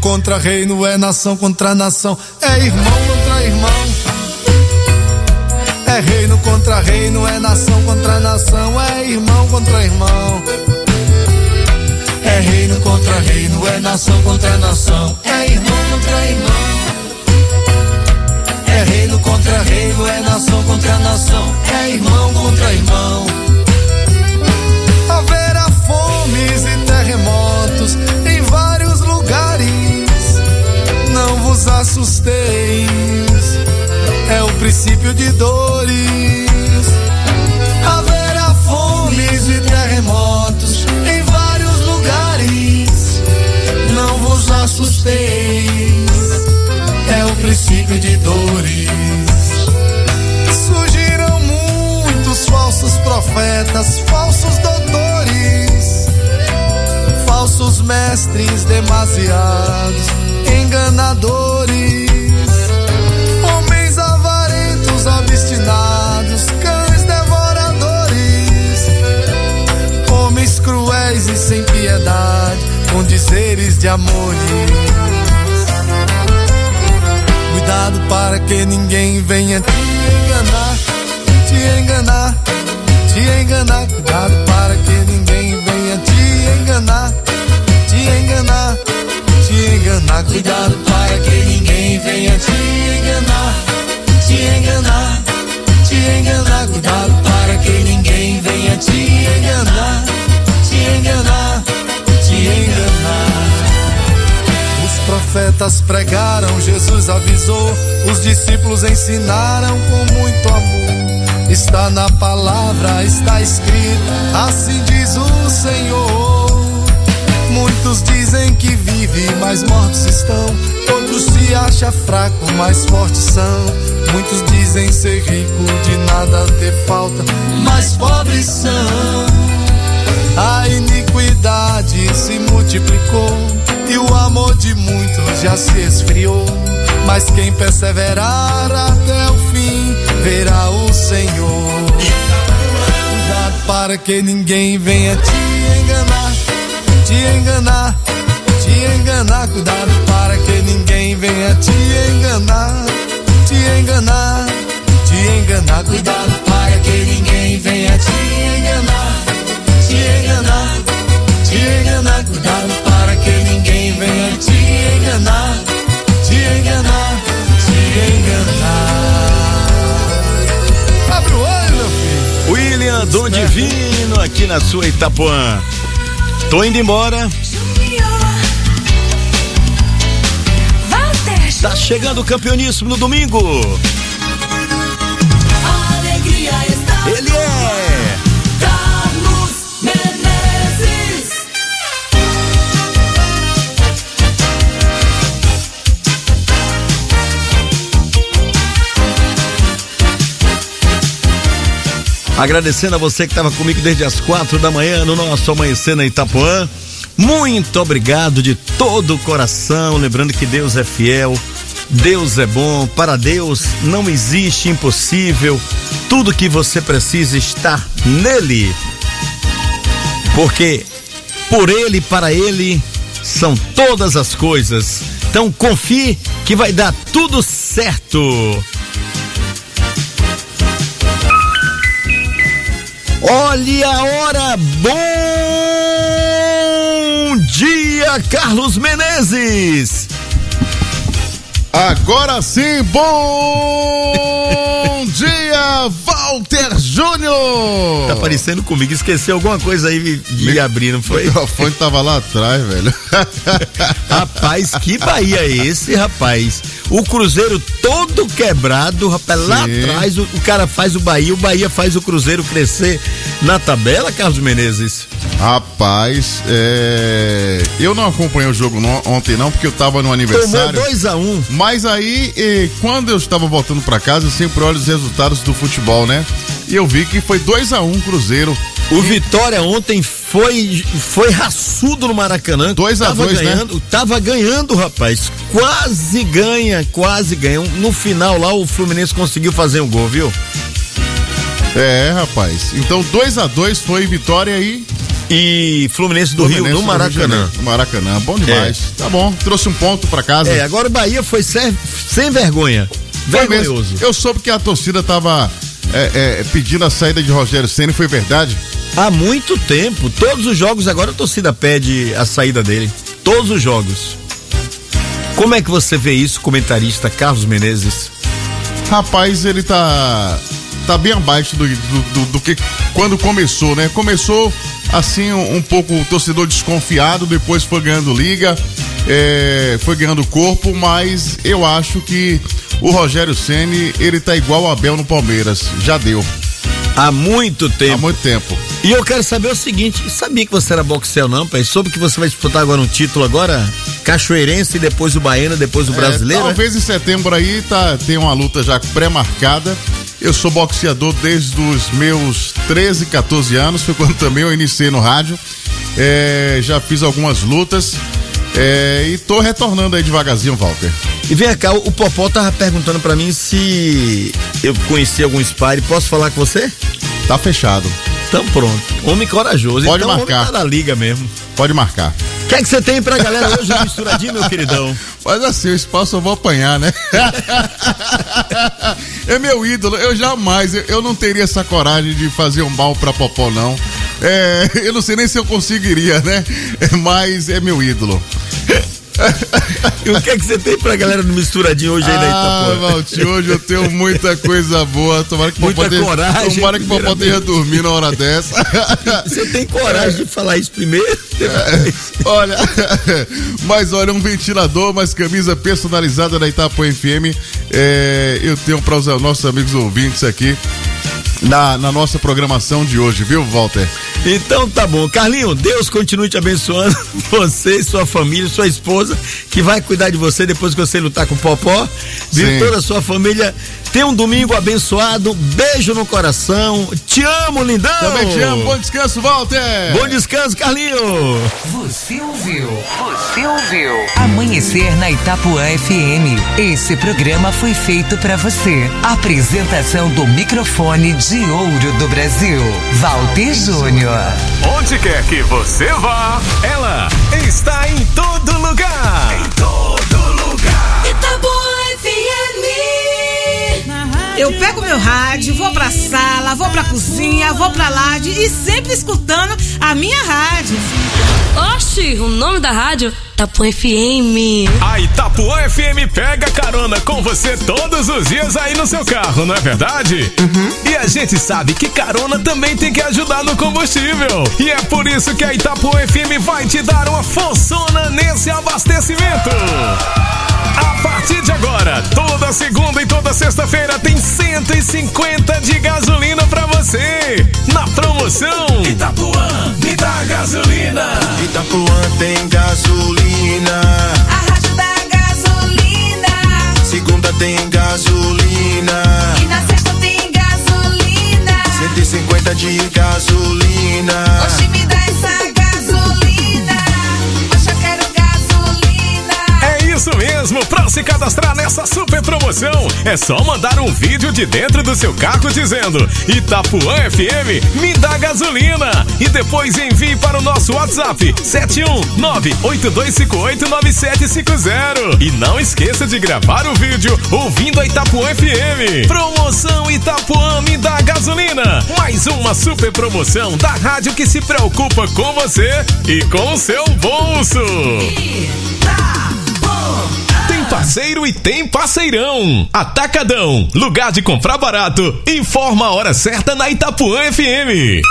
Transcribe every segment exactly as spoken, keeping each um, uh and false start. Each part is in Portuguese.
contra reino, é nação contra nação, é irmão contra irmão. É reino contra reino, é nação contra nação, é irmão contra irmão. É reino contra reino, é nação contra nação, é irmão contra irmão. É reino contra reino, é nação contra nação, é irmão contra irmão. Haverá fomes e terremotos em vários lugares, não vos assusteis, é o princípio de dores. Haverá fomes e terremotos em vários lugares, não vos assusteis, é o princípio de dores. Surgiram muitos falsos profetas, falsos doutores, falsos mestres demasiados, enganadores, homens avarentos, obstinados, cães devoradores, homens cruéis e sem piedade, com dizeres de amores. Cuidado para que ninguém venha te enganar, te enganar, te enganar. Cuidado para que ninguém venha te enganar, te enganar, te enganar. Cuidado para que ninguém venha te enganar, te enganar, te enganar. Cuidado para que ninguém venha te enganar, te enganar, te enganar. Os profetas pregaram, Jesus avisou, os discípulos ensinaram com muito amor. Está na palavra, está escrito, assim diz o Senhor. Muitos dizem que vivem, mas mortos estão. Outros se acham fracos, mas fortes são. Muitos dizem ser rico, de nada ter falta, mas pobres são. A iniquidade se multiplicou e o amor de muitos já se esfriou. Mas quem perseverar até o fim verá o Senhor. Cuidado para que ninguém venha te enganar, te enganar, te enganar. Cuidado para que ninguém venha te enganar, te enganar, te enganar. Cuidado para que ninguém venha te enganar, te enganar, te enganar. Cuidado para que ninguém venha te enganar, te enganar, te enganar. Abre o olho, meu filho. William Dom Divino aqui na sua Itapuã. Tô indo embora. Tá chegando o campeoníssimo no domingo. A alegria está. Ele é Carlos Menezes. Agradecendo a você que estava comigo desde as quatro da manhã no nosso Amanhecer na Itapuã. Muito obrigado de todo o coração. Lembrando que Deus é fiel, Deus é bom. Para Deus não existe impossível. Tudo que você precisa está nele. Porque por Ele e para Ele são todas as coisas. Então confie que vai dar tudo certo. Olha a hora, bom dia, Carlos Menezes. Agora sim, bom dia, Walter Júnior. Tá parecendo comigo, esqueceu alguma coisa aí de Me... abrir, não foi? O microfone tava lá atrás, velho. Rapaz, que Bahia é esse, rapaz? O Cruzeiro todo quebrado, rapaz, sim. Lá atrás o, o cara faz o Bahia, o Bahia faz o Cruzeiro crescer na tabela, Carlos Menezes. Rapaz, é... eu não acompanhei o jogo no... ontem não, porque eu tava no aniversário. Tomou dois a um. Mas aí, e, quando eu estava voltando pra casa, eu sempre olho os resultados do futebol, né? E eu vi que foi dois a um Cruzeiro. O e... Vitória ontem foi foi raçudo no Maracanã. dois a dois, né? Tava ganhando, rapaz. Quase ganha, quase ganha. No final lá o Fluminense conseguiu fazer um gol, viu? É, rapaz. Então dois a dois foi vitória aí. e Fluminense do Fluminense Rio no Maracanã. No Maracanã, bom demais. É. Tá bom, trouxe um ponto pra casa. É, agora o Bahia foi sem, sem vergonha. Vergonhoso. Eu soube que a torcida tava é, é, pedindo a saída de Rogério Ceni, foi verdade? Há muito tempo, todos os jogos agora a torcida pede a saída dele. Todos os jogos. Como é que você vê isso, comentarista Carlos Menezes? Rapaz, ele tá tá bem abaixo do, do, do, do que quando começou, né? Começou assim um, um pouco o torcedor desconfiado, depois foi ganhando liga, é, foi ganhando corpo, mas eu acho que o Rogério Ceni, ele tá igual o Abel no Palmeiras, já deu. Há muito tempo. Há muito tempo. E eu quero saber o seguinte, sabia que você era boxeador não, pai? Soube que você vai disputar agora um título agora, cachoeirense, depois o baiano, depois o brasileiro? É, talvez em setembro aí tá, tem uma luta já pré-marcada. Eu sou boxeador desde os meus treze, quatorze anos, foi quando também eu iniciei no rádio. É, já fiz algumas lutas é, e tô retornando aí devagarzinho, Walter. E vem cá, o Popó tava perguntando pra mim se eu conheci algum sparring, posso falar com você? Tá fechado. Então pronto, homem corajoso. Pode então, marcar. Homem tá na liga mesmo. Pode marcar. O que é que você tem pra galera hoje misturadinho, meu queridão? Mas assim, o espaço eu vou apanhar, né? É meu ídolo, eu jamais, eu, eu não teria essa coragem de fazer um mal pra Popó, não. É, eu não sei nem se eu conseguiria, né? Mas é meu ídolo. E o que é que você tem pra galera do misturadinho hoje aí na Itapuã? Ah, Valti, hoje eu tenho muita coisa boa. Tomara que o Muita Popó coragem, tenha, tomara que o Popó tenha dormir na hora dessa. Você tem coragem de falar isso primeiro? É, olha, mas olha, um ventilador, mas camisa personalizada da Itapuã F M. É, eu tenho para os nossos amigos ouvintes aqui. Na, na nossa programação de hoje, viu, Walter? Então tá bom. Carlinho, Deus continue te abençoando, você, sua família, sua esposa, que vai cuidar de você depois que você lutar com o Popó. Viu? Toda a sua família. Tenha um domingo abençoado, beijo no coração, te amo, lindão! Também te amo, bom descanso, Walter! Bom descanso, Carlinho! Você ouviu? Você ouviu? Amanhecer na Itapuã F M. Esse programa foi feito pra você. Apresentação do microfone de ouro do Brasil, Walter Júnior. Onde quer que você vá, ela está em todo lugar. Em todo lugar. Itapuã F M. Eu pego meu rádio, vou pra sala, vou pra cozinha, vou pra laje e sempre escutando a minha rádio. Oxi, o nome da rádio? Itapuã F M. A Itapuã F M pega carona com você todos os dias aí no seu carro, não é verdade? Uhum. E a gente sabe que carona também tem que ajudar no combustível. E é por isso que a Itapuã F M vai te dar uma forçona nesse abastecimento. A partir de agora, toda segunda e toda sexta-feira tem cento e cinquenta de gasolina pra você. Na promoção Itapuã, me dá gasolina. Itapuã tem gasolina. A rádio da gasolina. Segunda tem gasolina. E na sexta tem gasolina. cento e cinquenta de gasolina. Oxi, me dá essa gasolina. Oxi, eu quero gasolina. É isso mesmo, pra se cadastrar nessa super promoção, é só mandar um vídeo de dentro do seu carro dizendo Itapuã F M, me dá gasolina. E depois envie para o nosso WhatsApp sete um nove oito dois cinco oito nove sete cinco zero. E não esqueça de gravar o vídeo ouvindo a Itapuã F M. Promoção Itapuã, me dá gasolina. Mais uma super promoção da rádio que se preocupa com você e com o seu bolso. Tem parceiro e tem parceirão. Atacadão, lugar de comprar barato. Informa a hora certa na Itapuã F M.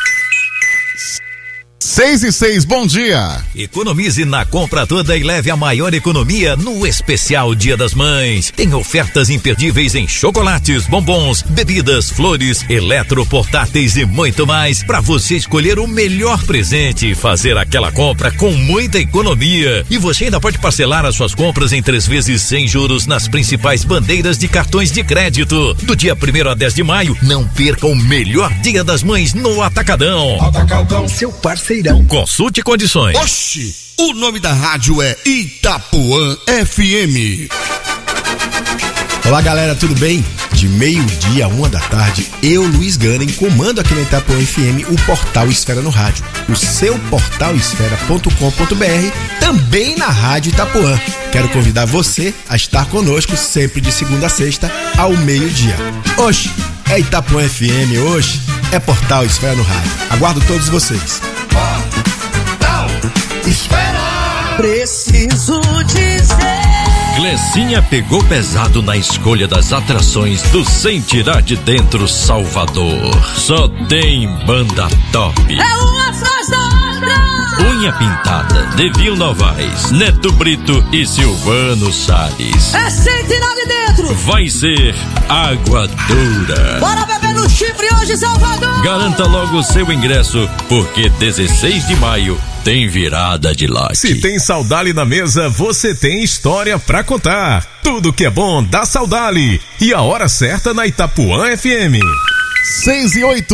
Seis e seis, bom dia. Economize na compra toda e leve a maior economia no especial Dia das Mães. Tem ofertas imperdíveis em chocolates, bombons, bebidas, flores, eletroportáteis e muito mais para você escolher o melhor presente e fazer aquela compra com muita economia. E você ainda pode parcelar as suas compras em três vezes sem juros nas principais bandeiras de cartões de crédito. Do dia primeiro a dez de maio, não perca o melhor Dia das Mães no Atacadão. Atacadão, seu parceirão. Consulte condições. Oxi, o nome da rádio é Itapuã F M. Olá galera, tudo bem? De meio-dia a uma da tarde, eu, Luiz Ganem, comando aqui na Itapuã F M o Portal Esfera no Rádio. O seu portal esfera ponto com ponto b r, também na Rádio Itapuã. Quero convidar você a estar conosco sempre de segunda a sexta, ao meio-dia. Oxe, é Itapuã F M, hoje é Portal Esfera no Rádio. Aguardo todos vocês. Portal Esfera. Preciso dizer. Glecinha pegou pesado na escolha das atrações do Sem Tirar de Dentro Salvador. Só tem banda top. É uma atrás da outra. Unha Pintada, Devil Novaes, Neto Brito e Silvano Salles. É Sem Tirar de Dentro. Vai ser Água Dura. Bora beber no chifre hoje, Salvador. Garanta logo o seu ingresso, porque dezesseis de maio tem virada de lote. Se tem Saudale na mesa, você tem história pra contar. Tudo que é bom dá Saudale. E a hora certa na Itapuã F M. seis e oito.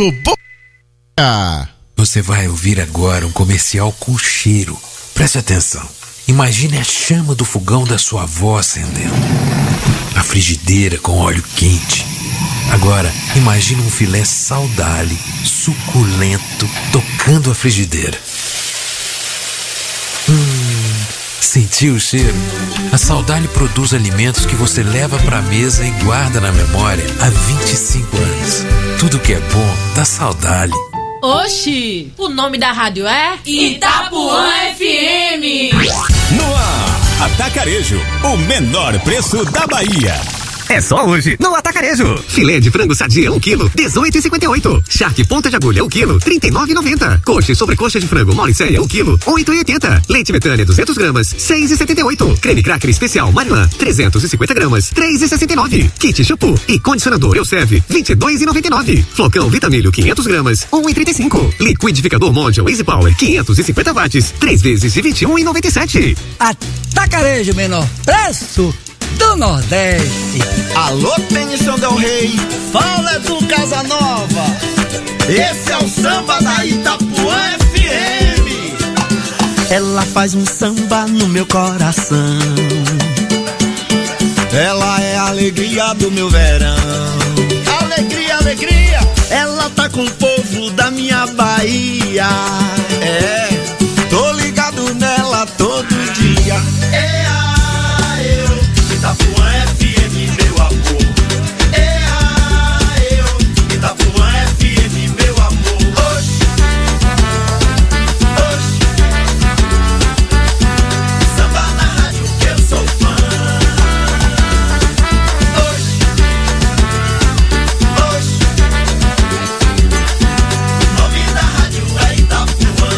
Você vai ouvir agora um comercial com cheiro. Preste atenção. Imagine a chama do fogão da sua avó acendendo. A frigideira com óleo quente. Agora, imagine um filé Saudale, suculento, tocando a frigideira. Hum, sentiu o cheiro? A Saudale produz alimentos que você leva pra mesa e guarda na memória há vinte e cinco anos. Tudo que é bom dá Saudale. Oxi, o nome da rádio é Itapuã F M. No ar, Atacarejo, o menor preço da Bahia. É só hoje, no Atacarejo. Filé de frango sadia, um quilo, dezoito e cinquenta e oito. Charque ponta de agulha, um quilo, trinta e nove e noventa. Coxa e sobrecoxa de frango, Mauricéia, um quilo, oito e oitenta. Leite Betânia, duzentas gramas, seis e setenta e oito. Creme cracker especial Marilã, trezentas e cinquenta gramas, três e sessenta e nove. Kit shampoo e condicionador Elseve, vinte e dois e noventa e nove. Flocão Vitamilho, quinhentas gramas, um e trinta e cinco. Liquidificador Mondial Easy Power, quinhentos e cinquenta watts, três vezes de vinte e um e noventa e sete. Atacarejo, menor preço do Nordeste. Alô, Tennyson Del Rey, fala do Casa Nova. Esse é o samba da Itapuã F M. Ela faz um samba no meu coração. Ela é a alegria do meu verão. Alegria, alegria. Ela tá com o povo da minha Bahia. É, tô ligado nela todo dia. É a eu, Itapuã F M, meu amor. É a eu, Itapuã F M, meu amor. Oxi, oxi. Samba na rádio que eu sou fã. Oxi, oxi. O nome da rádio é Itapuã.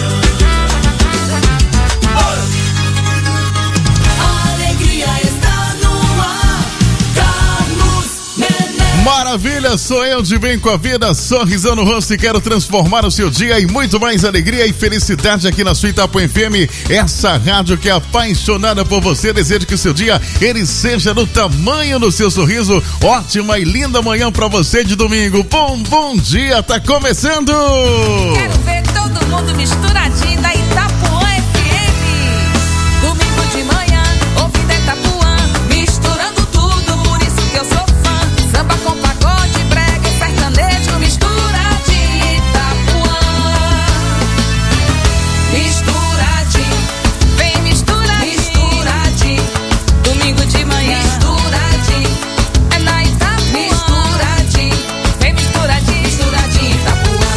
A alegria está no ar. Carlos Menezes. Maravilha, sou eu de bem com a vida, sorrisão no rosto e quero transformar o seu dia em muito mais alegria e felicidade aqui na sua Itapuã F M, essa rádio que é apaixonada por você. Desejo que o seu dia, ele seja do tamanho do seu sorriso. Ótima e linda manhã pra você de domingo. Bom, bom dia, tá começando! Quero ver todo mundo misturadinho da Itapuã F M. Domingo de manhã, ouvindo Itapuã, misturando tudo, por isso que eu sou fã. Samba com pagode, brega e sertanejo, misturadinho Itapuã. Misturadinho, vem misturadinho. Misturadinho, domingo de manhã, misturadinho. É na Itapuã. Misturadinho, vem misturadinho, misturadinho Itapuã.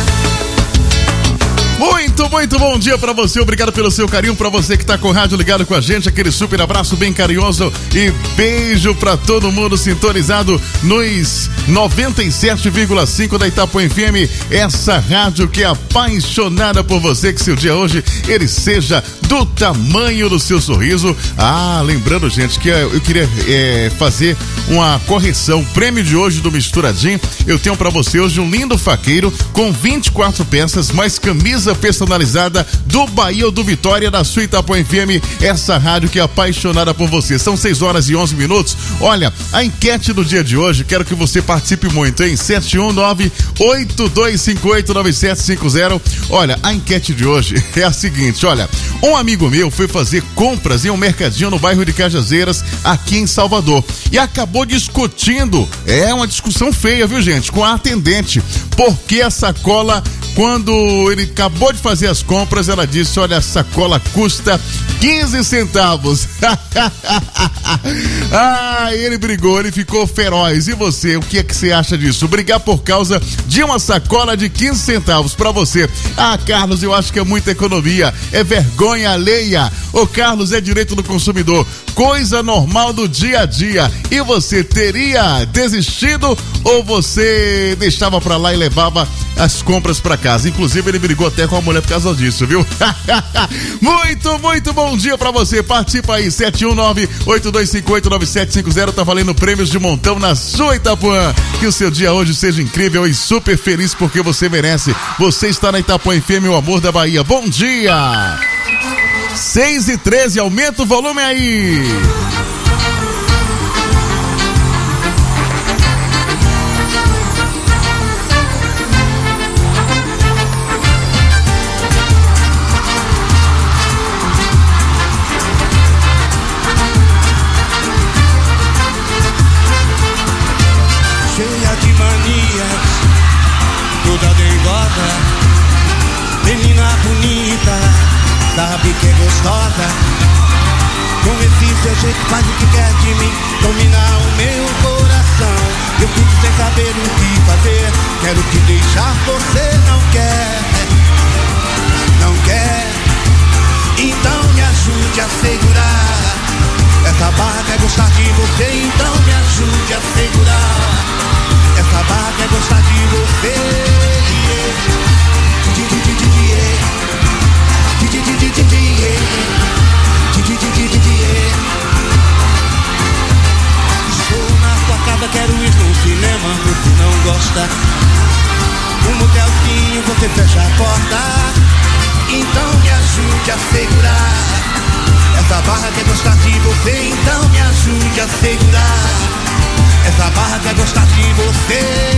Muito, muito bom dia pra você, obrigado pelo seu carinho, pra você que tá com o rádio ligado com a gente, aquele super abraço bem carinhoso e beijo pra todo mundo sintonizado nos noventa e sete vírgula cinco da Itapuã F M, essa rádio que é apaixonada por você, que seu dia hoje, ele seja do tamanho do seu sorriso. Ah, lembrando, gente, que eu queria é, fazer uma correção, o prêmio de hoje do Misturadinho, eu tenho pra você hoje um lindo faqueiro com vinte e quatro peças, mais camisa personalizada do Bahia ou do Vitória, da sua Itapuã F M, essa rádio que é apaixonada por você. São seis horas e onze minutos. Olha, a enquete do dia de hoje, quero que você participe muito, hein? sete um nove, oito dois cinco oito, nove sete cinco zero. Olha, a enquete de hoje é a seguinte, olha, um amigo meu foi fazer compras em um mercadinho no bairro de Cajazeiras, aqui em Salvador, e acabou discutindo, é uma discussão feia, viu, gente, com a atendente, porque a sacola, quando ele acabou de fazer as compras, ela disse, olha, a sacola custa quinze centavos. Ah, ele brigou, ele ficou feroz. E você, o que é que você acha disso? Brigar por causa de uma sacola de quinze centavos pra você. Ah, Carlos, eu acho que é muita economia, é vergonha alheia. Ô, Carlos, é direito do consumidor, coisa normal do dia a dia. E você teria desistido ou você deixava pra lá e levava as compras pra casa? Inclusive, ele brigou até com a mulher por causa disso, viu? Muito, muito bom dia pra você. Participa aí, sete um nove, oito dois cinco oito, nove sete cinco zero. Tá valendo prêmios de montão na sua Itapuã. Que o seu dia hoje seja incrível e super feliz, porque você merece. Você está na Itapuã F M, o amor da Bahia. Bom dia! seis e treze, aumenta o volume aí! Cheia de manias, toda dengosa, menina bonita, sabe que é gostosa. Com esse seu jeito faz o que quer de mim, dominar o meu coração. Eu fico sem saber o que fazer, quero te deixar, você não quer, não quer. Então me ajude a segurar, essa barra quer gostar de você, então me ajude a segurar. Essa barra quer gostar de você. Estou na sua casa, quero ir no cinema, você não gosta. Um motelzinho, você fecha a porta, então me ajude a segurar. Essa barra quer gostar de você, então me ajude a segurar. Essa barra quer gostar de você.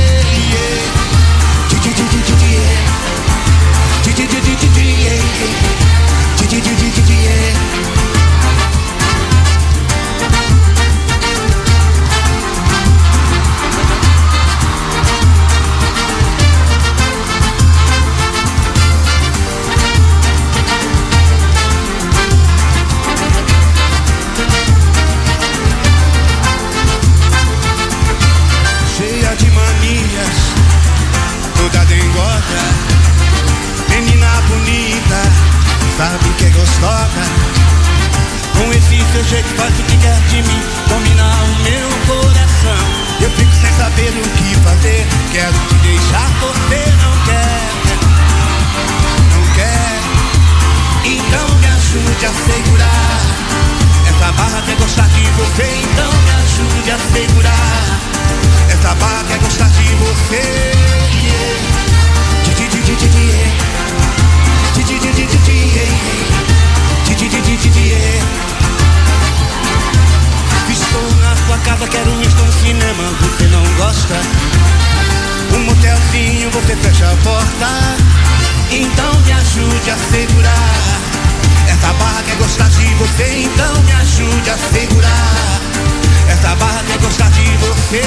Cheia de manias, toda dengosa, menina bonita, sabe que é gostosa. Com esse seu jeito faz o que quer de mim, dominar o meu coração. Eu fico sem saber o que fazer, quero te deixar, você não quer, não quer. Então me ajude a segurar, essa barra quer gostar de você, então me ajude a segurar. Essa barra quer gostar de você. Estou na sua casa, quero ir no cinema, você não gosta. Um motelzinho, você fecha a porta, então me ajude a segurar. Essa barra quer gostar de você, então me ajude a segurar. Essa barra quer gostar de você.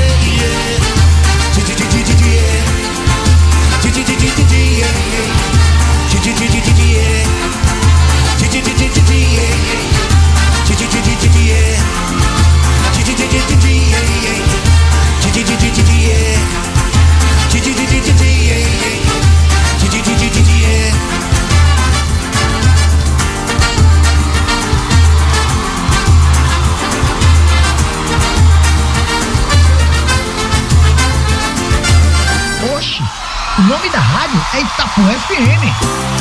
O nome da rádio é Itapuã F M.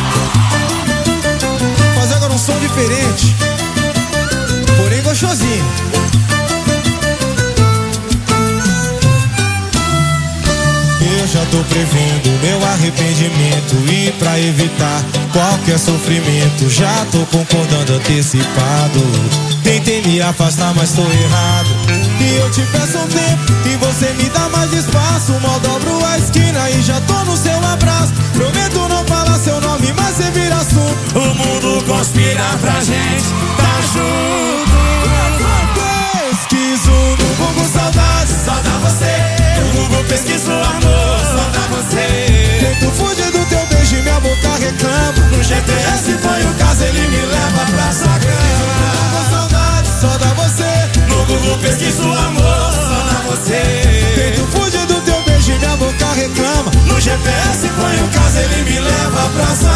Fazer agora um som diferente, porém gostosinho. Eu já tô prevendo meu arrependimento e pra evitar qualquer sofrimento já tô concordando antecipado. Tentei me afastar, mas tô errado. E eu te peço um tempo e você me dá mais espaço. Mal dobro a esquina e já tô no seu abraço. Prometo não falar seu nome, mas você vira assunto. O mundo conspira pra gente tá junto. Pesquiso no Google saudade, só dá você. No Google pesquiso amor, só dá você. Tento fugir do teu beijo e minha boca reclama. No G P S põe o caso, ele me leva pra sua cama. Saudade, só dá você. No Google pesquiso amor, só dá você. Tento fugir do teu beijo e minha boca reclama. No G P S põe o caso, ele me leva pra sua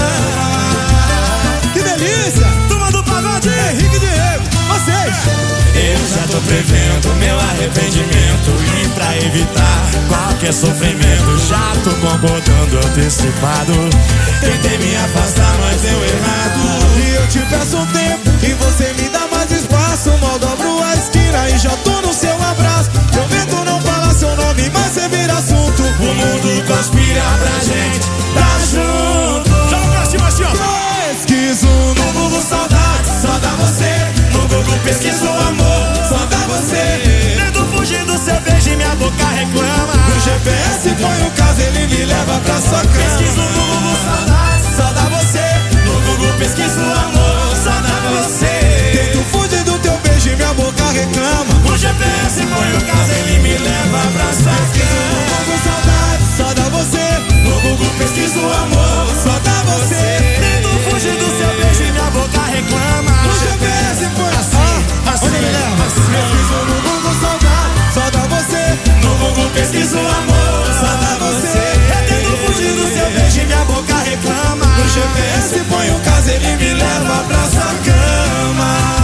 cama. Que delícia! Turma do Pagode, Henrique e Diego, vocês! Eu já tô prevendo meu arrependimento e pra evitar qualquer sofrimento já tô concordando antecipado. Tentei me afastar, mas deu errado. E eu te peço um tempo e você me dá mais espaço. Mal dobro a esquina e já tô no seu abraço. Prometo não falar seu nome, mas você vira assunto. O mundo conspira pra gente tá junto. Joga pra cima assim, ó. Pesquiso no Google saudade, só dá você. No Google pesquiso amor, só dá você. Tento fugir do seu beijo e minha boca reclama. No G P S põe o caso, ele me leva pra sua cama. Pesquiso no Google saudade, só dá você. No Google pesquiso amor, só dá você. Tento fugir do teu beijo e minha boca reclama. No G P S põe o caso, ele me leva pra sua cama. No Google saudade, só dá você. No Google pesquiso amor, só dá você. Tento fugir do seu beijo e minha boca reclama. No G P S põe assim, assim, onde ele leva? Pesquiso no Google saudade, só dá você. No Google pesquiso amor, só dá você. Eu tento fugir do seu beijo e minha boca reclama. No G P S põe o caso, ele me leva pra sua cama.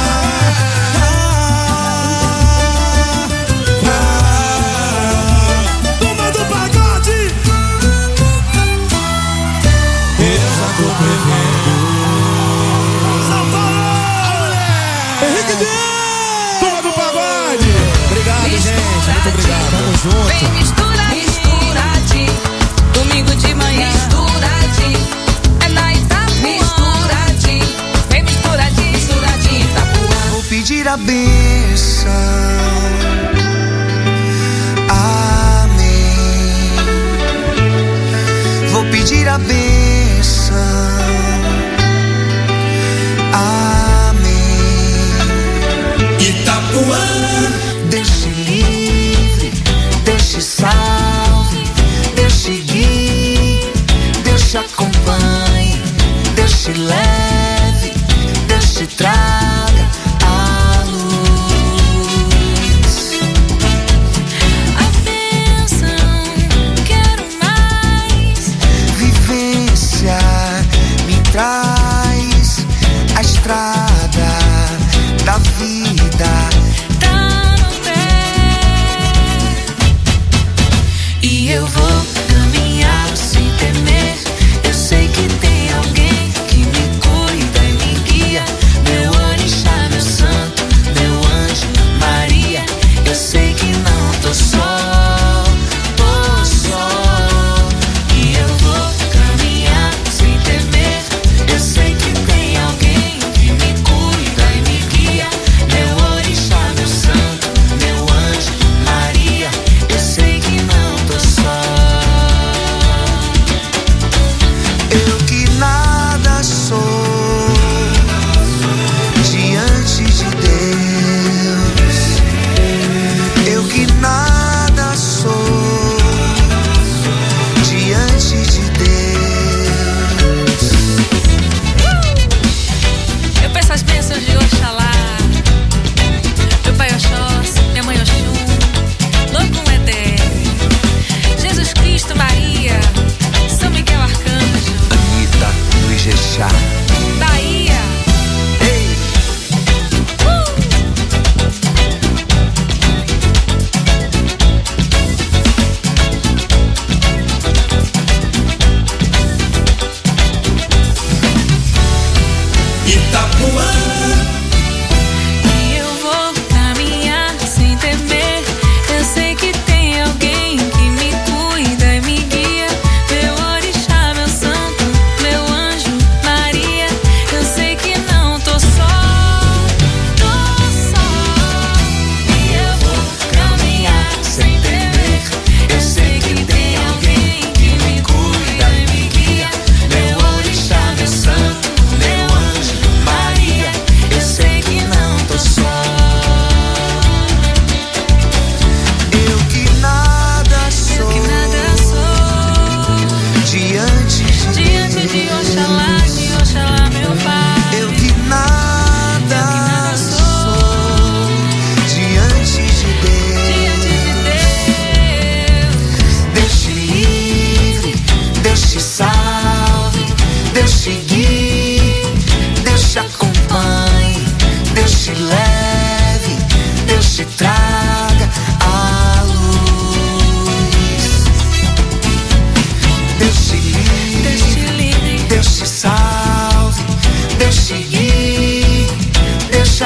Turma do Pagode, eu já tô prevendo. São Paulo, Henrique Diego, Turma do Pagode. Obrigado, gente, muito obrigado, tamo junto. Vem mistura, misturadinho. Domingo de manhã, misturadinho. É na Itapuã, misturadinho. Vem misturadinho, misturadinho, Itapuã. Vou pedir a bênção. Amém. Vou pedir a bênção. Amém. Itapuã. Deixe livre, deixe salve, deixe guie, deixe acompanhe, deixe leve, deixe traga a luz. A bênção, quero mais. Vivência me traz a estrada da vida. E eu vou caminhar sem temer. Eu sei que tem alguém que me cuida e me guia. Meu orixá, meu santo, meu anjo, Maria. Eu sei que não tô só, tô só. E eu vou caminhar sem temer. Eu sei que tem alguém que me cuida e me guia. Meu orixá, meu santo, meu anjo, Maria. Eu sei que não tô só. Eu que nada sou diante de Deus. Eu que nada sou diante de Deus. Eu peço as bênçãos de Oxalá, meu pai Oxóssi, minha mãe Oxum, Logum Edé, Jesus Cristo, Maria, São Miguel Arcanjo, Anitta do Ijexá. Bahia. Ei! Itapuã. E eu vou caminhar sem temer. Eu sei que tem alguém que me cuida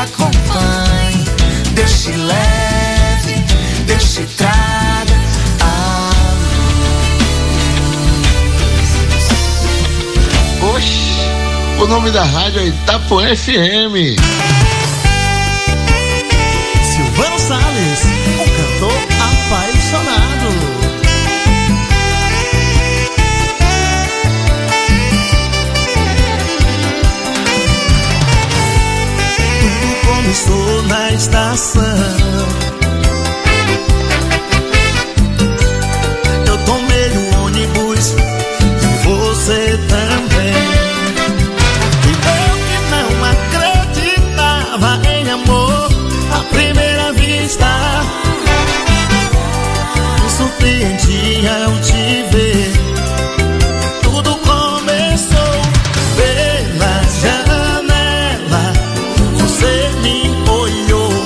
acompanhe, Deus te leve, Deus te traga a luz. Oxi, o nome da rádio é Itapuã F M. Silvano Salles, um cantor apaixonado. Tudo começou na estação. Eu tomei o ônibus e você também. E eu que não acreditava em amor à primeira vista, me surpreendi ao te ver. Tudo começou pela janela, você me olhou.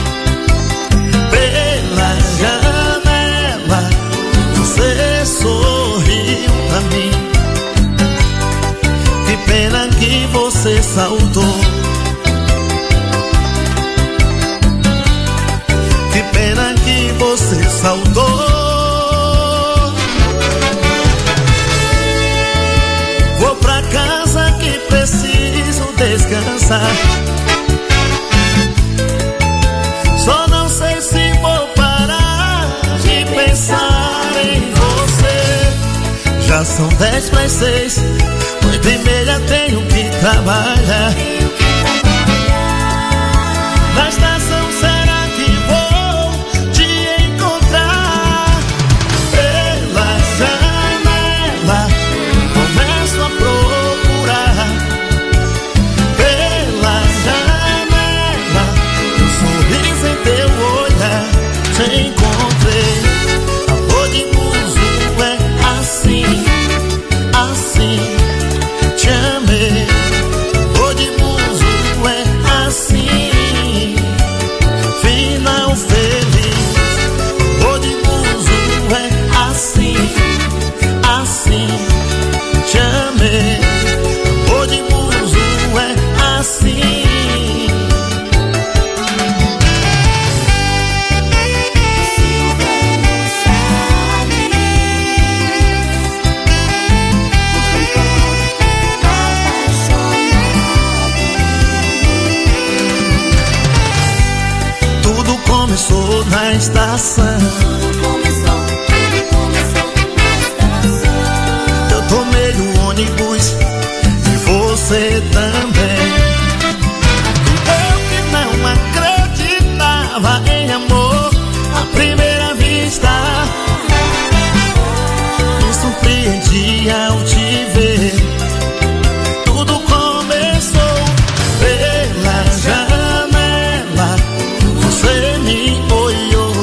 Pela janela, você sorriu pra mim. Que pena que você saltou. Que pena que você saltou. Vou pra casa que preciso descansar. Só não sei se vou parar de pensar em você. Já são dez para as seis, oito e meia tenho que trabalhar. Na estação será que vou te encontrar? Pela janela começo a procurar. Pela janela teu sorriso em teu olhar te encontrei. Amor de muso é assim, assim te amei. Amor de muso é assim, final feliz. Amor de muso é assim, assim te amei. Amor de muso é assim. Tudo começou na estação. Eu tomei o ônibus e você também. Eu que não acreditava em amor à primeira vista, me surpreendi ao te ver. Tudo começou pela janela, você me olhou.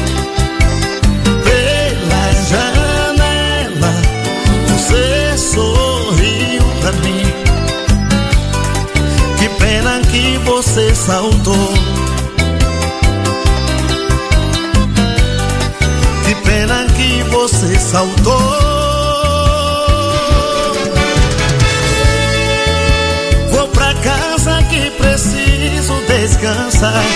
Pela janela você sorriu pra mim. Que pena que você saltou. Que pena que você saltou. Vou pra casa que preciso descansar.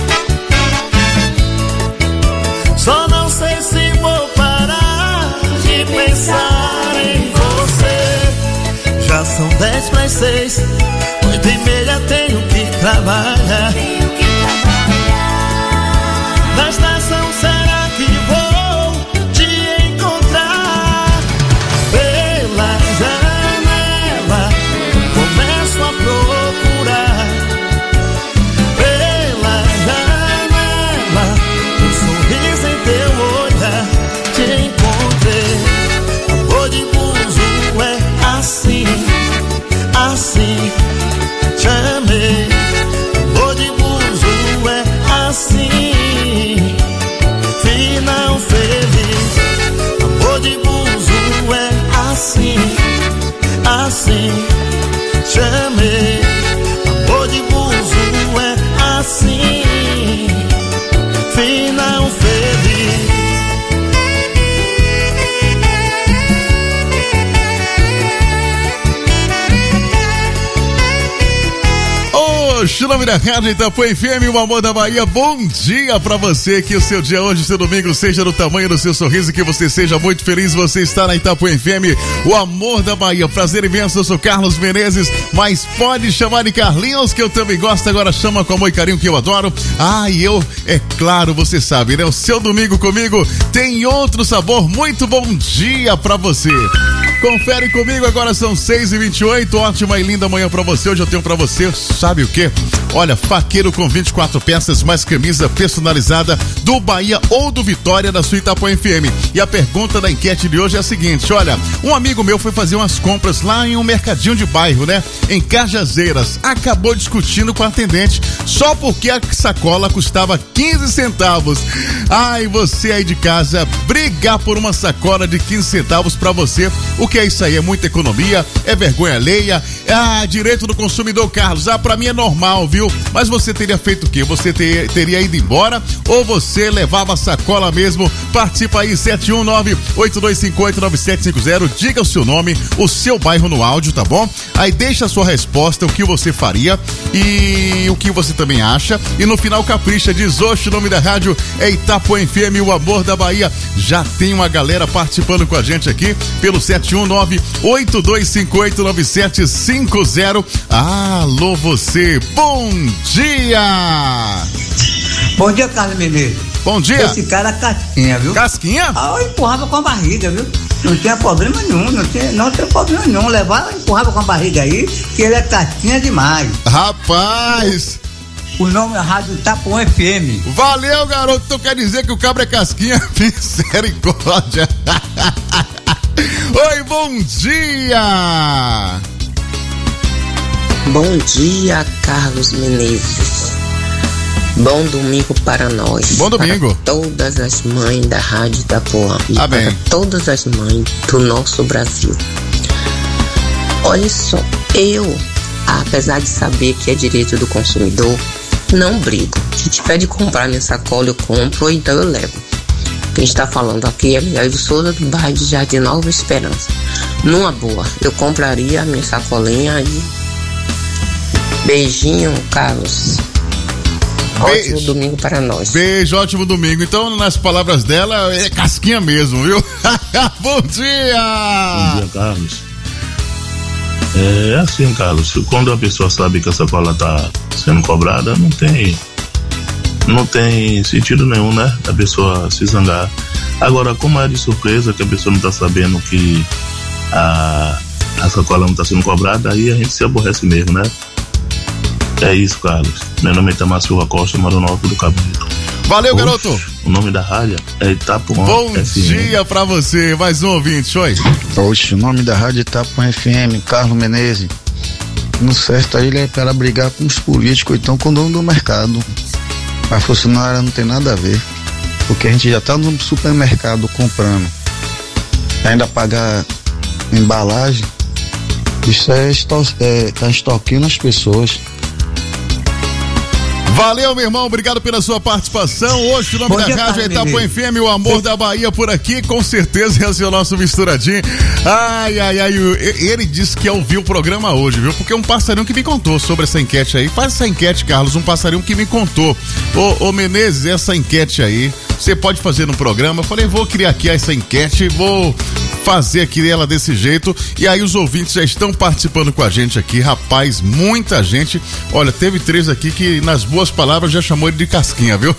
Só não sei se vou parar de pensar em você. Já são dez para as seis, oito e meia tenho que trabalhar. Na estação será que vou te encontrar? Pela janela começo a procurar. Pela janela um sorriso em teu olhar te encontrei. Amor de muso é assim, assim te amei. Amor de muso é assim, final feliz. Amor de muso é assim, assim te amei. Amor de muso é assim, final feliz. Oxe, o nome da rádio Itapuã F M, o amor da Bahia. Bom dia pra você, que o seu dia hoje, seu domingo, seja do tamanho do seu sorriso, que você seja muito feliz. Você está na Itapuã F M, o amor da Bahia. Prazer imenso, eu sou Carlos Menezes, mas pode chamar de Carlinhos, que eu também gosto. Agora chama com amor e carinho, que eu adoro. Ah, e eu, é claro, você sabe, né? O seu domingo comigo tem outro sabor. Muito bom dia pra você. Confere comigo, agora são seis e vinte e oito, ótima e linda manhã pra você. Hoje eu tenho pra você, sabe o quê? Olha, faqueiro com vinte e quatro peças, mais camisa personalizada do Bahia ou do Vitória, da sua Itapuã F M. E a pergunta da enquete de hoje é a seguinte, olha, um amigo meu foi fazer umas compras lá em um mercadinho de bairro, né? Em Cajazeiras, acabou discutindo com a atendente só porque a sacola custava quinze centavos. Ai, você aí de casa, brigar por uma sacola de quinze centavos pra você, o que é isso aí? É muita economia? É vergonha alheia? Ah, direito do consumidor, Carlos. Ah, pra mim é normal, viu? Mas você teria feito o quê? Você ter, teria ido embora ou você levava a sacola mesmo? Participa aí, sete um nove, oito dois cinco oito, nove sete cinco zero. Diga o seu nome, o seu bairro no áudio, tá bom? Aí deixa a sua resposta, o que você faria e o que você também acha. E no final capricha, diz hoje, o nome da rádio é Itapuã F M, o amor da Bahia. Já tem uma galera participando com a gente aqui pelo sete um nove, oito dois cinco oito, nove sete cinco zero. Alô, você, bom dia! Bom dia, Carlos Menezes. Bom dia. Esse cara é casquinha, viu? Casquinha? Ah, eu empurrava com a barriga, viu? Não tinha problema nenhum, não tinha, não tinha problema nenhum. Levava, empurrava com a barriga aí, que ele é casquinha demais. Rapaz! O nome da rádio Itapuã F M. Valeu, garoto. Então quer dizer que o cabra é casquinha? Misericórdia. Oi, bom dia! Bom dia, Carlos Menezes. Bom domingo para nós. Bom domingo. Para todas as mães da Rádio Itapuã. E Amém. para todas as mães do nosso Brasil. Olha só, eu, apesar de saber que é direito do consumidor, não brigo. Se tiver de comprar minha sacola, eu compro, ou então eu levo. Quem está falando aqui é Miguel do Souza, do bairro de Jardim Nova Esperança. Numa boa, eu compraria a minha sacolinha aí. Beijinho, Carlos. Ótimo Beijo. domingo para nós. Beijo, ótimo domingo. Então, nas palavras dela, é casquinha mesmo, viu? Bom dia! Bom dia, Carlos. É assim, Carlos, quando a pessoa sabe que a sacola tá sendo cobrada, não tem não tem sentido nenhum, né? A pessoa se zangar. Agora, como é de surpresa que a pessoa não tá sabendo que a, a sacola não tá sendo cobrada, aí a gente se aborrece mesmo, né? É isso, Carlos. Meu nome é Itamar Silva Costa, moro no Alto do Cabrito. Valeu, Oxe, garoto. O nome da rádio é Itapuã. Bom F M. dia pra você. Mais um ouvinte, oi. Oxe, o nome da rádio é Itapuã F M, Carlos Menezes. No certo aí ele é para brigar com os políticos, então com o dono do mercado. A funcionária não tem nada a ver. Porque a gente já tá no supermercado comprando. Ainda pagar embalagem, isso é, esto, é tá extorquindo as pessoas. Valeu, meu irmão, obrigado pela sua participação. Hoje o nome Bom da dia, rádio é Carlos Itapuã F M, o amor da Bahia por aqui, com certeza esse é o nosso misturadinho. Ai, ai, ai, ele disse que ouviu o programa hoje, viu? Porque um passarinho que me contou sobre essa enquete aí. Faz essa enquete, Carlos, um passarinho que me contou. Ô, ô Menezes, essa enquete aí, você pode fazer no programa? Eu falei, vou criar aqui essa enquete, vou fazer aqui ela desse jeito, e aí os ouvintes já estão participando com a gente aqui, rapaz, muita gente. Olha, teve três aqui que nas boas palavras já chamou ele de casquinha, viu?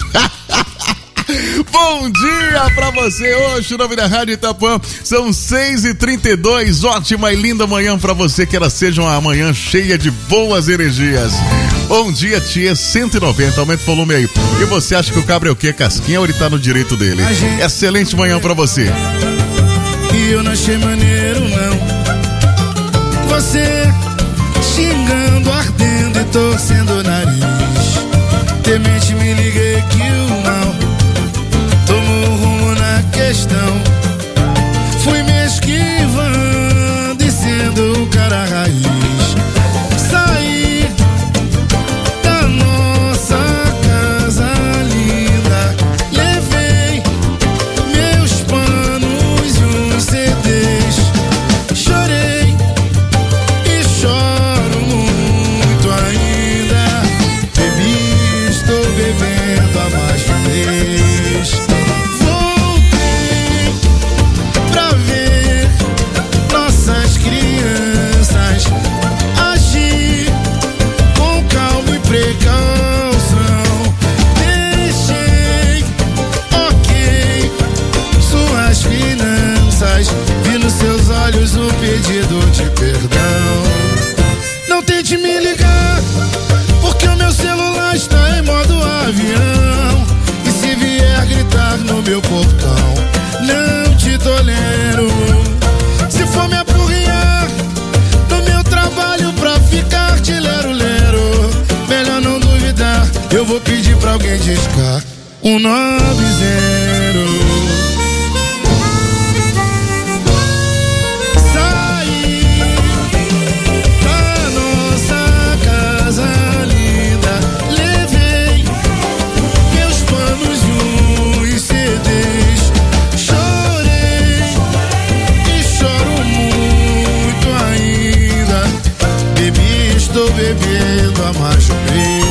Bom dia pra você hoje, o nome da Rádio Itapuã, são seis e trinta e dois, ótima e linda manhã pra você, que ela seja uma manhã cheia de boas energias. Bom dia, tia, cento e noventa, aumenta o volume aí. E você acha que o cabra é o quê, casquinha, ou ele tá no direito dele? Excelente manhã pra você. E eu não achei maneiro, não. Você xingando, ardendo e torcendo o nariz. Temente me liguei que o mal tomou rumo na questão. Fui me esquivando e sendo o cara raiz. Saí da nossa casa linda, levei meus panos e uns C Ds. vou pedir pra alguém discar um nove zero. Saí da nossa casa linda, levei meus panos e os C Ds, chorei e choro muito ainda. Bebi, estou bebendo a mais uma vez.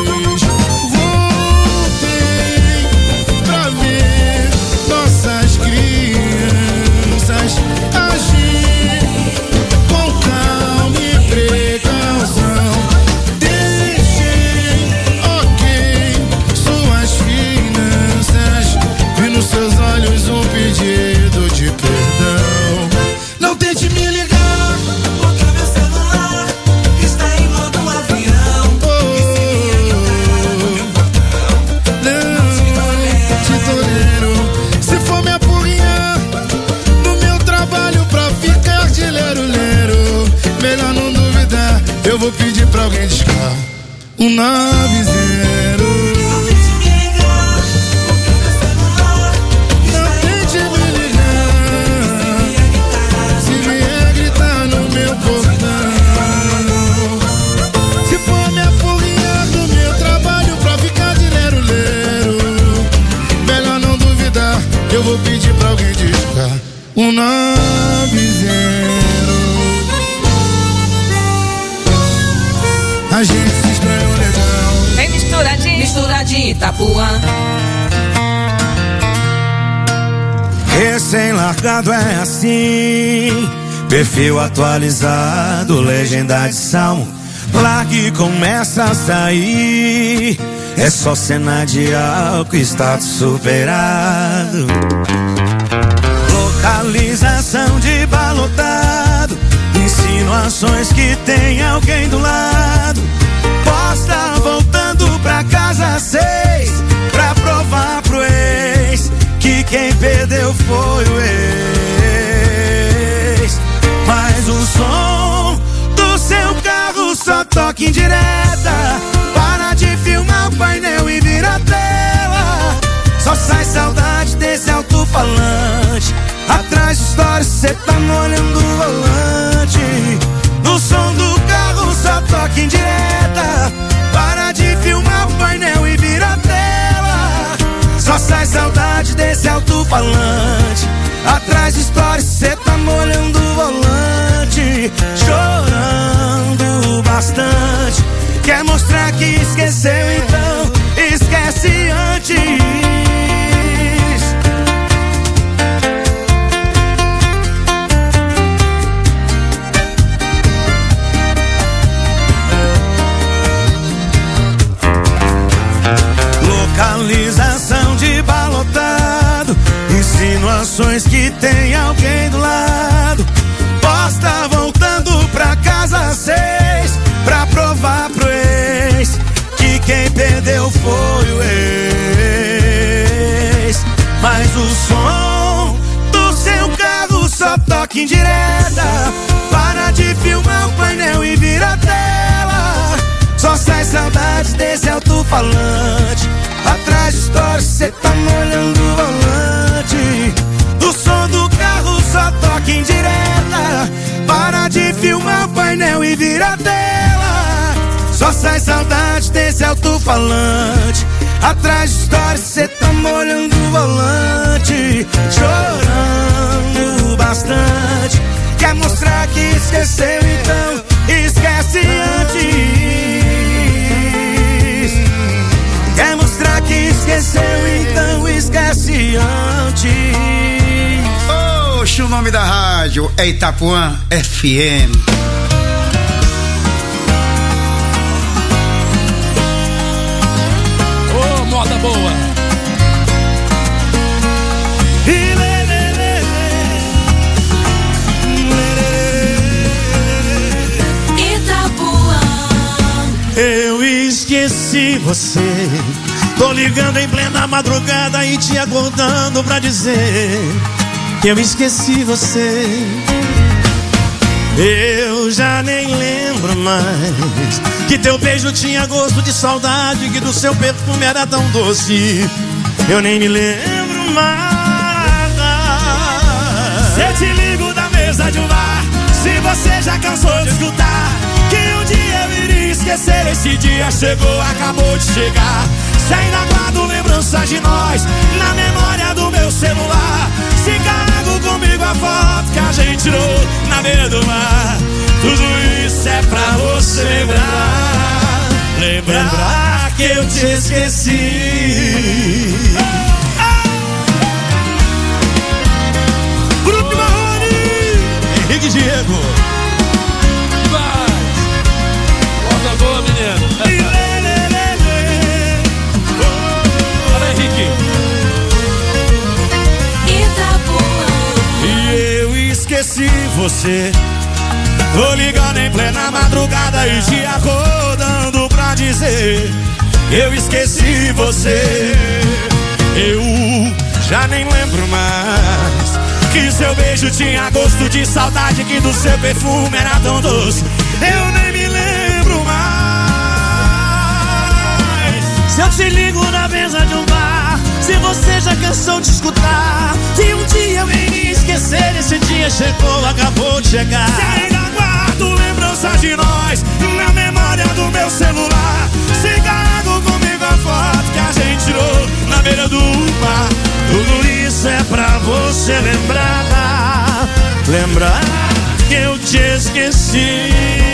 Eu vou pedir pra alguém discar um nove zero. Não tente me ligar, se vier gritar no meu portão. Se for me apurrinhar do meu trabalho pra ficar de lero-lero, melhor não duvidar, eu vou pedir pra alguém discar um nove zero. A gente se estranhou legal. Vem misturadinho, misturadinho Itapuã. Recém-largado é assim, perfil atualizado, legenda de salmo. Largue e começa a sair, é só cena de álcool, status superado. Localização de balotado, insinuações que tem alguém do lado. Posta voltando pra casa seis, pra provar pro ex que quem perdeu foi o ex. Mas o som do seu carro só toca em direta. Para de filmar o painel e vira a tela. Só sai saudade desse alto-falante. Atrás de história cê tá molhando o volante. No som do carro só toca em direta. Para de filmar o painel e vira a tela. Só sai saudade desse alto-falante. Atrás de história cê tá molhando o volante. Chorando bastante. Quer mostrar que esqueceu, então esquece antes. Localização de balotado, insinuações que tem alguém do lado. Posta voltando pra casa seis, pra provar pro ex que quem perdeu foi o ex. Mas o som do seu carro só toca em direta. Para de filmar o painel e vira a tela. Só sai saudade desse alto-falante. Atrás de história cê tá molhando o volante. Do som do carro só toca em direta. Para de filmar o painel e vira a tela. Só sai saudade desse alto-falante. Atrás de história cê tá molhando o volante. Chorando bastante. Quer mostrar que esqueceu, então esquece antes. Quer mostrar que esqueceu, então esquece antes. Oxe, o nome da rádio é Itapuã F M. Ô, oh, moda boa. Itapuã. Eu esqueci você. Tô ligando em plena madrugada e te acordando pra dizer que eu esqueci você. Eu já nem lembro mais que teu beijo tinha gosto de saudade, que do seu perfume era tão doce. Eu nem me lembro mais. Se eu te ligo da mesa de um bar, se você já cansou de escutar que um dia eu iria esquecer, esse dia chegou, acabou de chegar. Se ainda guardo lembranças de nós na memória do meu celular, se carrego comigo a foto que a gente tirou na beira do mar, tudo isso é pra você lembrar. Lembrar que eu te esqueci. Grupo Marrone, Henrique Diego. Vai. Volta boa, menino. Fala, Henrique. E eu esqueci você. Tô ligando em plena madrugada e te acordando pra dizer que eu esqueci você. Eu já nem lembro mais que seu beijo tinha gosto de saudade, que do seu perfume era tão doce. Eu nem me lembro mais. Se eu te ligo na mesa de um bar, se você já cansou de escutar que um dia eu iria esquecer, esse dia chegou, acabou de chegar. Se ainda guardo lembranças de nós na memória do meu celular, se carrego comigo a foto que a gente tirou na beira do mar, tudo isso é pra você lembrar. Lembrar que eu te esqueci.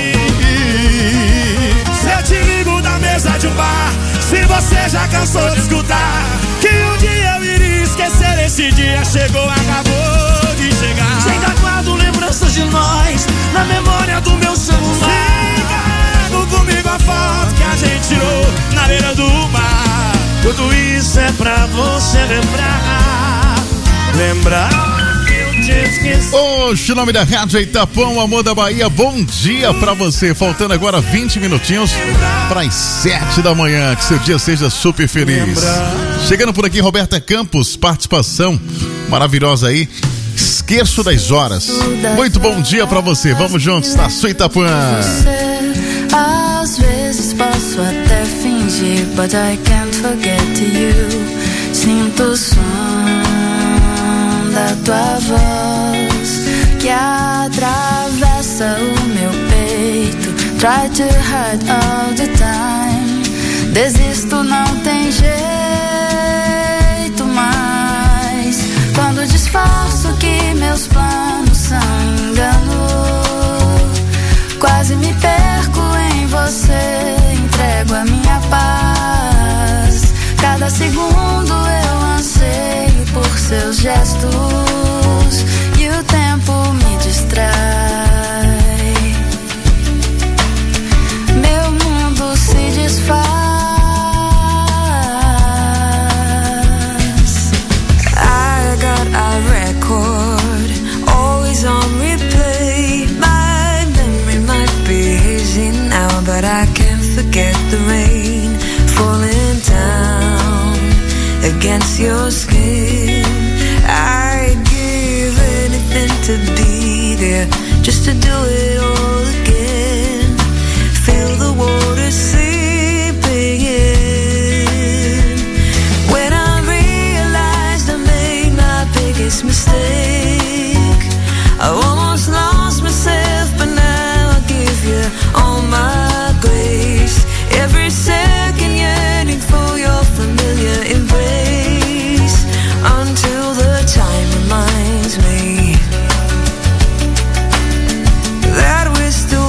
Se eu te ligo da mesa de um bar, se você já cansou de escutar que um dia eu iria esquecer, esse dia chegou, acabou de chegar. Se ainda guardo lembranças de nós na memória do meu celular, se carrego comigo a foto que a gente tirou na beira do mar, tudo isso é pra você lembrar. Lembrar que eu te esqueci. Oxe, o nome da Rádio Itapão, Amor da Bahia, bom dia pra você. Faltando agora vinte minutinhos para as sete da manhã. Que seu dia seja super feliz. Chegando por aqui, Roberta Campos, participação maravilhosa aí. Esqueço das horas. Muito bom dia pra você. Vamos juntos na sua Itapuã. Às vezes posso até fingir, but I can't forget you. Sinto o som da tua voz que atravessa o meu peito. Try to hide all the time. Desisto, não tem jeito mais. Quando disfarço que meus planos são engano, quase me perco em você. Entrego a minha paz. Cada segundo eu anseio por seus gestos e o tempo me distrai. Meu mundo se desfaz. I got a record, always on replay. My memory might be hazy now, but I can't forget the rain falling down against your skin. I'd give anything to be there, just to do it all again. Feel the water seeping in. When I realized I made my biggest mistake, I almost lost myself, but now I give you all my grace. Every second yearning for your familiar embrace, until the time reminds me that we're still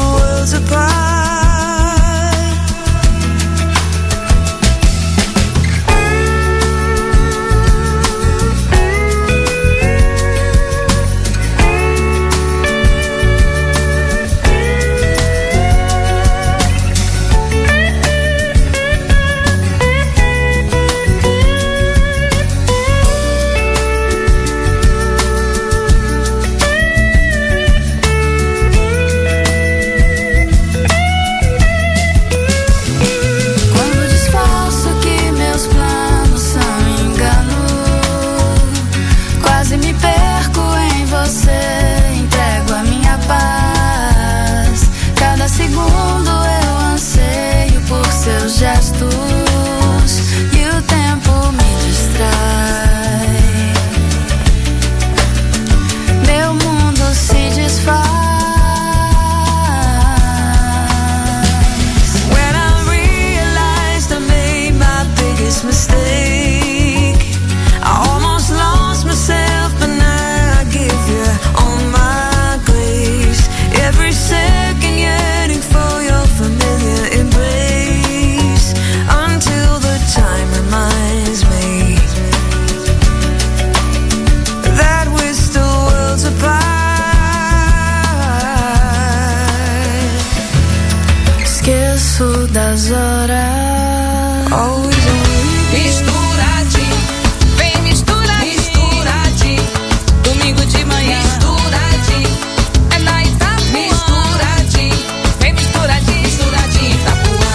nessas horas. Always on Misturadinho, vem misturadinho, misturadinho. Domingo de manhã, misturadinho. É na Itapuã, misturadinho. Vem misturadinho, misturadinho, Itapuã.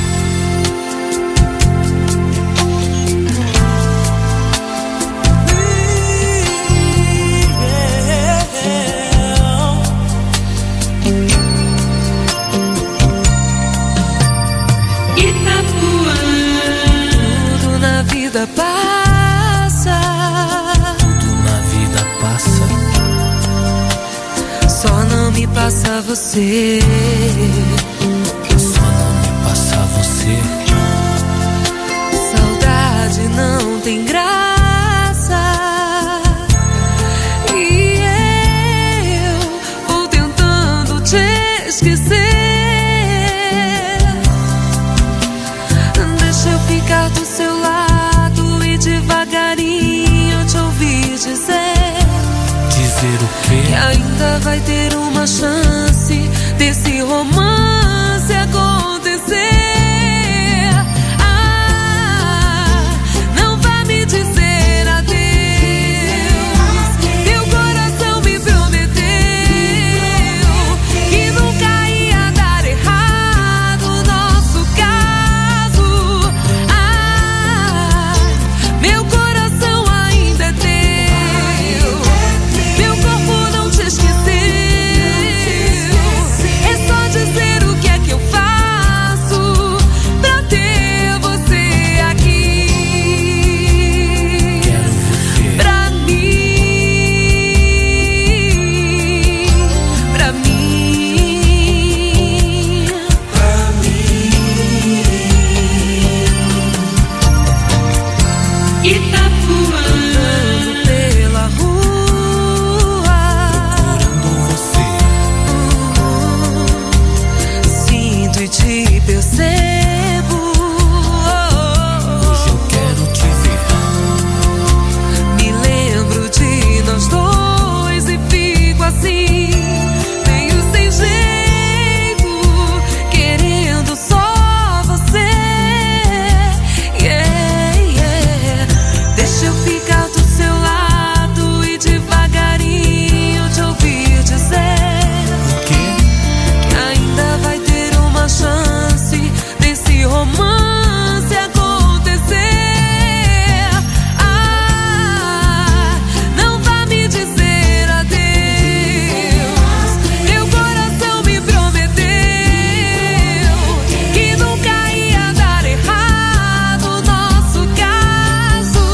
Tudo na vida passa. Tudo na vida passa. Só não me passa você. Só não me passa você. Saudade não tem graça. E eu vou tentando te esquecer. Deixa eu ficar do seu lado e devagarinho te ouvir dizer. Dizer o quê? Que ainda vai ter uma chance desse romance acontecer. Ah, não vá me dizer adeus. Meu coração me prometeu que nunca ia dar errado o nosso caso. Ah, meu coração ainda é teu. Meu corpo não te esqueceu. É só dizer o que é que eu faço pra ter você aqui. Pra mim, pra mim, pra mim. Itapuã, pela rua, sinto e te percebo. Hoje eu quero te ver. Me lembro de nós dois e fico assim, meio sem jeito, querendo só você. Yeah, yeah. Deixa eu ficar do seu lado e devagarinho te ouvir dizer que ainda vai ter uma chance desse romance acontecer. Ah, não vá me dizer adeus. Meu coração me prometeu que nunca ia dar errado o nosso caso.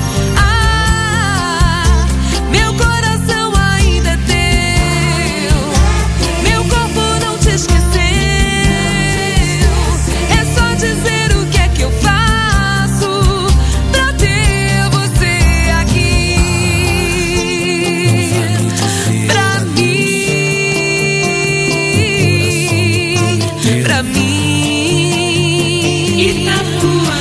Ah, meu coração ainda é teu. Meu corpo não te esqueceu. É só dizer o que é que eu faço pra ter você aqui. Pra mim, pra mim, Itapuã.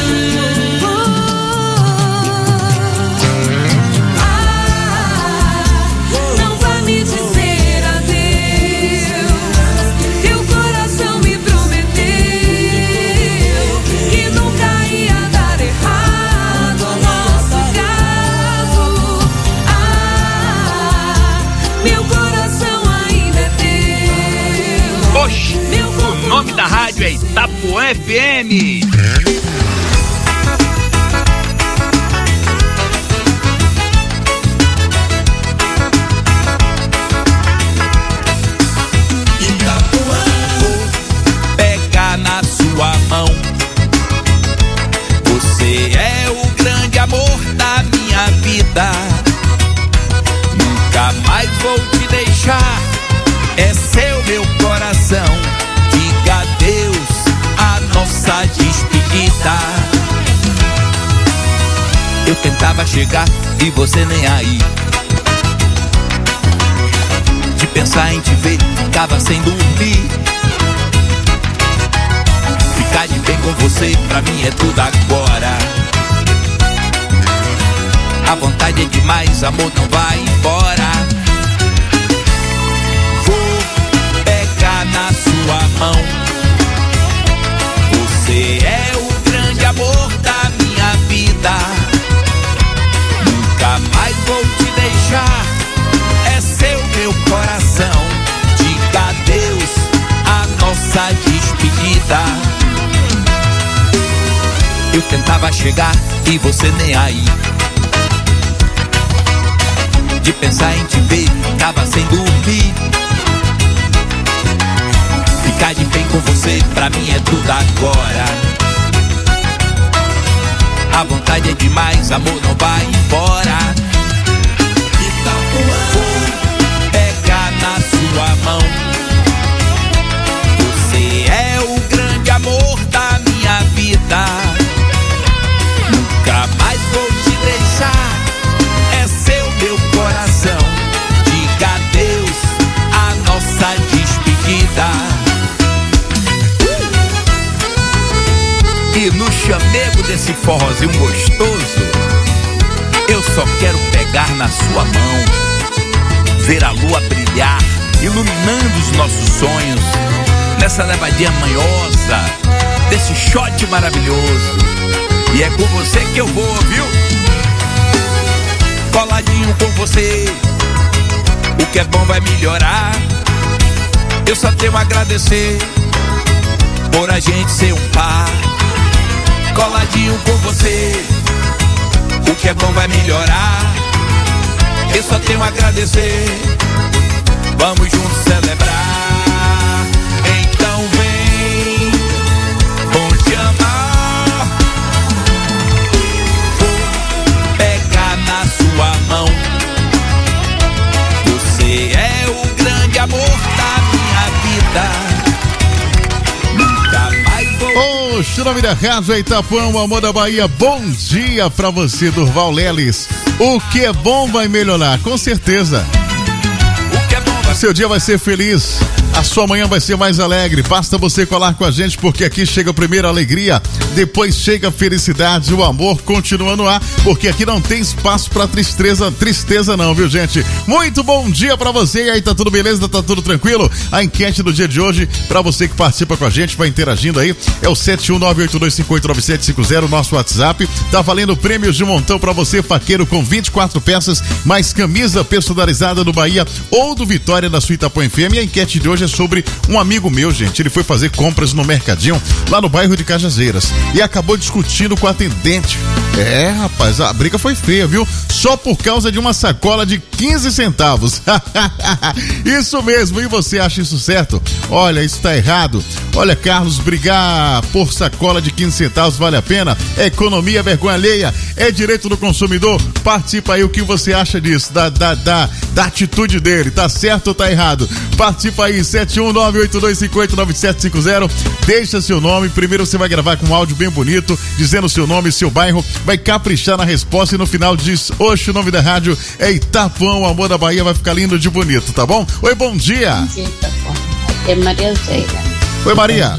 Ah, não vá me dizer adeus. Teu coração me prometeu que nunca ia dar errado o nosso caso. Ah, meu coração ainda é teu. Oxi, o nome da rádio é Itapuã F M. Pega na sua mão. Você é o grande amor da minha vida. Nunca mais vou te deixar. É seu meu coração. Diga adeus à nossa despedida. Eu tentava chegar e você nem aí. De pensar em te ver, ficava sem dormir. Ficar de bem com você, pra mim é tudo agora. A vontade é demais, amor, não vai embora. Vou pegar na sua mão. Você Eu tentava chegar e você nem aí. De pensar em te ver, tava sem dormir. Ficar de bem com você, pra mim é tudo agora. A vontade é demais, amor, não vai embora. Vou pegar na sua mão. Você é o grande amor da minha vida. Nunca mais vou te deixar. É seu meu coração. Diga adeus a nossa despedida. E no chamego desse forrozinho gostoso, eu só quero pegar na sua mão, ver a lua brilhar, iluminando os nossos sonhos, nessa levadinha manhosa, desse shot maravilhoso. E é com você que eu vou, viu? Coladinho com você, o que é bom vai melhorar. Eu só tenho a agradecer por a gente ser um par. Coladinho com você, o que é bom vai melhorar. Eu só tenho a agradecer. Vamos juntos celebrar. Então vem, vou te amar. Vou pegar na sua mão. Você é o grande amor da minha vida. O nome da rádio é Itapuã, o amor da Bahia. Bom dia pra você, Durval Leles. O que é bom vai melhorar, com certeza. O que é bom vai... Seu dia vai ser feliz, a sua manhã vai ser mais alegre. Basta você colar com a gente, porque aqui chega primeiro a alegria, depois chega a felicidade, o amor continua no ar, porque aqui não tem espaço pra tristeza, tristeza não, viu, gente? Muito bom dia pra você. E aí, tá tudo beleza? Tá tudo tranquilo? A enquete do dia de hoje, pra você que participa com a gente, vai interagindo aí, é o sete um nove oito dois cinco oito nove sete cinco zero, nosso WhatsApp. Tá valendo prêmios de montão pra você, faqueiro, com vinte e quatro peças, mais camisa personalizada do Bahia ou do Vitória da sua Itapuã F M. E a enquete de hoje é sobre um amigo meu, gente. Ele foi fazer compras no mercadinho, lá no bairro de Cajazeiras, e acabou discutindo com a atendente. É, rapaz, a briga foi feia, viu? Só por causa de uma sacola de quinze centavos. Isso mesmo, e você acha isso certo? Olha, isso tá errado. Olha, Carlos, brigar por sacola de quinze centavos vale a pena? É economia, vergonha alheia, é direito do consumidor? Participa aí, o que você acha disso, da, da, da, da atitude dele, tá certo ou tá errado? Participa aí, sete um nove oito dois cinco oito nove sete cinco zero, deixa seu nome, primeiro você vai gravar com um áudio bem bonito, dizendo seu nome, seu bairro, vai caprichar na resposta e no final diz, oxe, o nome da rádio é Itapuã, o amor da Bahia, vai ficar lindo de bonito, tá bom? Oi, bom dia. Bom dia, Itapuã. Aqui é Maria Zeira. Oi, Maria.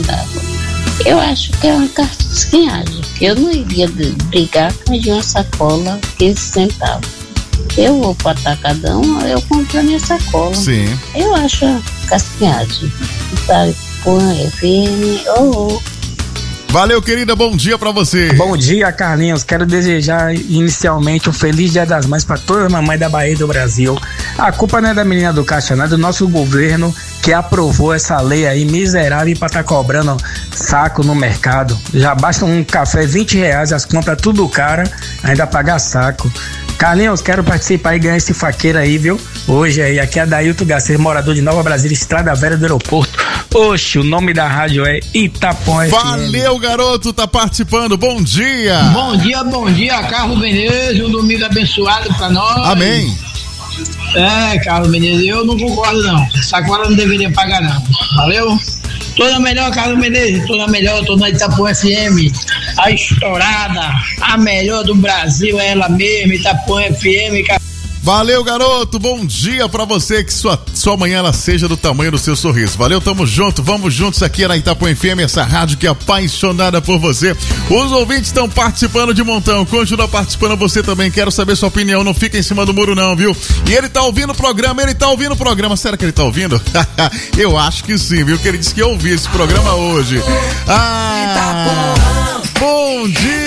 Eu acho que é uma casquinhagem, eu não iria brigar com uma sacola quinze centavos. Eu vou para atacadão, eu compro a minha sacola. Sim. Eu acho casquinhagem. Itapuã F M, oh, oh. Valeu, querida, bom dia pra você. Bom dia, Carlinhos. Quero desejar inicialmente um feliz Dia das Mães pra toda a mamãe da Bahia e do Brasil. A culpa não é da menina do caixa, não é do nosso governo que aprovou essa lei aí miserável pra tá cobrando saco no mercado. Já basta um café vinte reais, as compras tudo cara, ainda pagar saco. Carlinhos, quero participar e ganhar esse faqueiro aí, viu? Hoje aí, aqui é Dailton Garcia, morador de Nova Brasília, Estrada Velha do Aeroporto. Oxe, o nome da rádio é Itapuã F M. Valeu, garoto, tá participando, bom dia. Bom dia, bom dia, Carlos Menezes, um domingo abençoado pra nós. Amém. É, Carlos Menezes, eu não concordo não, sacola não deveria pagar não, valeu? Toda melhor, Carlos Menezes, toda melhor, tô na Itapuã F M, a estourada, a melhor do Brasil é ela mesma, Itapuã F M, cara. Valeu, garoto, bom dia pra você, que sua, sua manhã ela seja do tamanho do seu sorriso. Valeu, tamo junto, vamos juntos aqui na Itapuã F M, essa rádio que é apaixonada por você. Os ouvintes estão participando de montão, continua participando você também, quero saber sua opinião, não fica em cima do muro não, viu? E ele tá ouvindo o programa, ele tá ouvindo o programa, será que ele tá ouvindo? Eu acho que sim, viu? Que ele disse que ia ouvir esse programa hoje. Ah, bom dia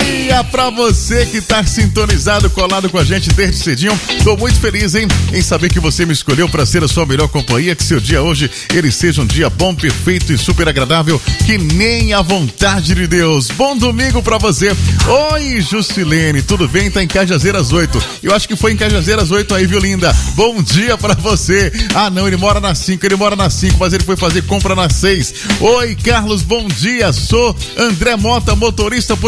pra você que tá sintonizado, colado com a gente desde cedinho. Tô muito feliz, hein, em saber que você me escolheu pra ser a sua melhor companhia, que seu dia hoje, ele seja um dia bom, perfeito e super agradável, que nem a vontade de Deus. Bom domingo pra você. Oi, Justilene, tudo bem? Tá em Cajazeiras oito. Eu acho que foi em Cajazeiras oito aí, viu, linda? Bom dia pra você. Ah, não, ele mora na cinco, ele mora na cinco, mas ele foi fazer compra na seis. Oi, Carlos, bom dia. Sou André Mota, motorista por